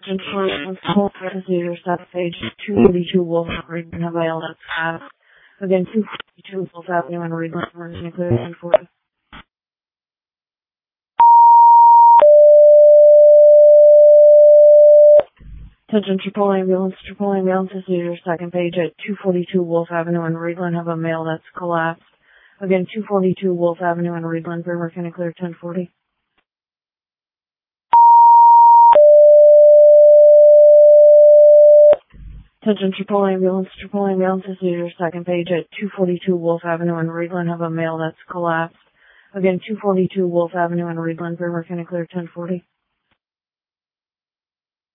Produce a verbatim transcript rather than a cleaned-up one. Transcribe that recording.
Attention for passengers at page two forty-two Wolf Avenue and have L S pass. Again, two forty-two Wolf Avenue and Reedland, emergency clear ten forty. Attention triple ambulance, triple ambulance is your second page at two forty-two Wolf Avenue and Reedland have a male that's collapsed. Again, two forty-two Wolf Avenue and Reedland, River can clear ten forty. Attention triple ambulance, triple ambulance is your second page at two forty-two Wolf Avenue and Reedland have a male that's collapsed. Again, two forty-two Wolf Avenue and Reedland, River can clear ten forty.